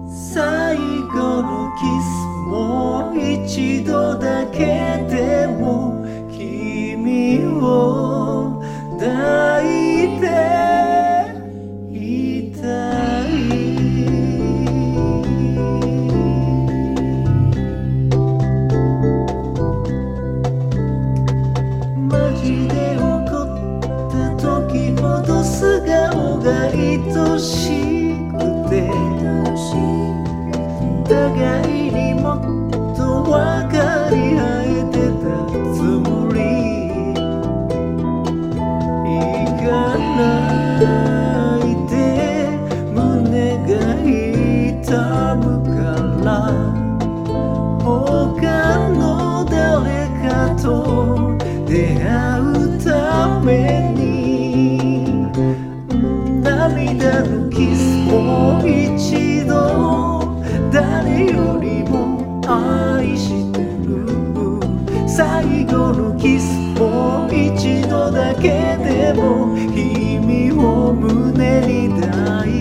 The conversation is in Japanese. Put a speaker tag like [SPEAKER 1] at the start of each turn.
[SPEAKER 1] 最後のキスもう一度だけでも君を抱いていたい。マジで怒った時ほど素顔が愛しくて、互いにもっと分かり合えてたつもり。行かないで胸が痛むから他の誰かと出会うために涙のキスもう一度誰よりも愛してる。最後のキスもう一度だけでも君を胸に抱い